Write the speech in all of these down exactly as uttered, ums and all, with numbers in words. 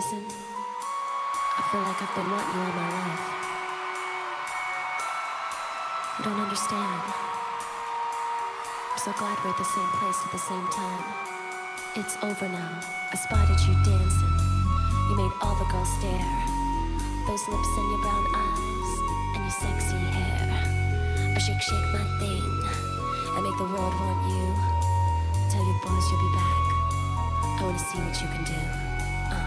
dancing. I feel like I've been wanting you all my life. You don't understand. I'm so glad we're at the same place at the same time. It's over now. I spotted you dancing. You made all the girls stare. Those lips and your brown eyes and your sexy hair. I shake, shake my thing. I make the world want you. Tell your boys you'll be back. I wanna see what you can do. Uh.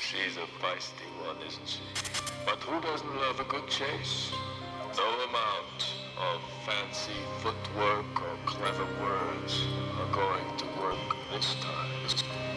She's a feisty one, isn't she? But who doesn't love a good chase? No amount of fancy footwork or clever words are going to work this time.